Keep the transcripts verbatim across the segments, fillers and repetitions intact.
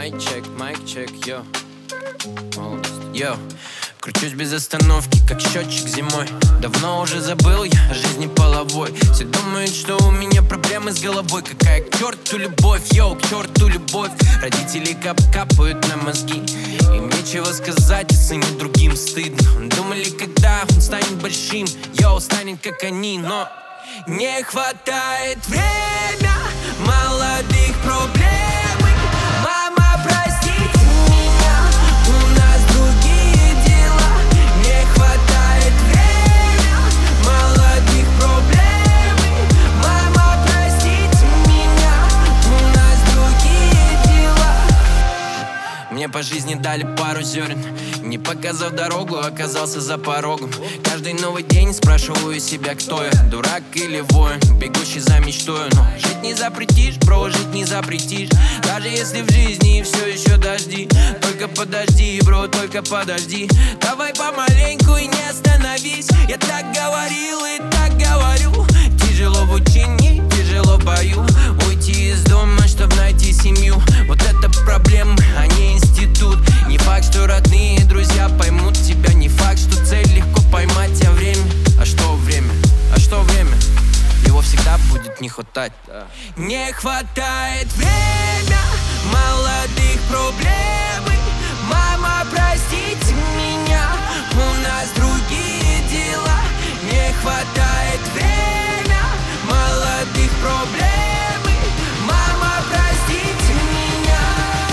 Майк чек, майк чек, йо. Йо. Кручусь без остановки, как счетчик зимой. Давно уже забыл я о жизни половой. Все думают, что у меня проблемы с головой. Какая к черту любовь, йоу, к черту любовь. Родители кап-капают на мозги. Им нечего сказать, и сыну другим стыдно. Думали, когда он станет большим, йоу, станет как они, но не хватает время, молодых проблем. Мама, простите меня, у нас другие дела. Не хватает время, молодых проблем. Мама, простите меня, у нас другие дела. Мне по жизни дали пару зерен, не показав дорогу, оказался за порогом. Каждый новый день спрашиваю себя, кто я, дурак или воин, бегущий за мечтой. Но жить не запретишь, бро, жить не запретишь. Даже если в жизни все еще дожди. Только подожди, бро, только подожди. Давай помаленьку и не остановись. Я так говорил и так говорю. Тяжело в учении, тяжело в бою. Уйти из дома, чтоб найти семью. Вот это проблемы, а не институт. Не факт, что родные друзья поймут тебя. Не факт, что цель легко поймать, а время. А что время? А что время? Его всегда будет не хватать. Не хватает время, молодых проблем. Мама, простите меня, у нас другие дела. Не хватает время, молодых проблем. Мама, простите меня.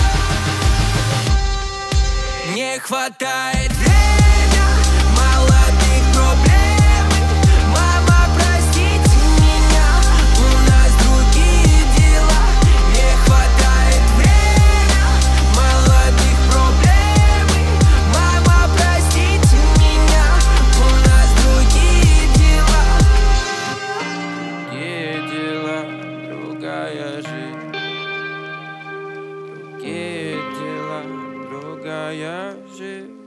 Не хватает время, молодых проблем. Мама, простите меня, у нас другие дела. Не хватает время, молодых проблем. Мама, простите меня, у нас другие дела. Другие дела, другая жизнь. Другие дела, другая жизнь.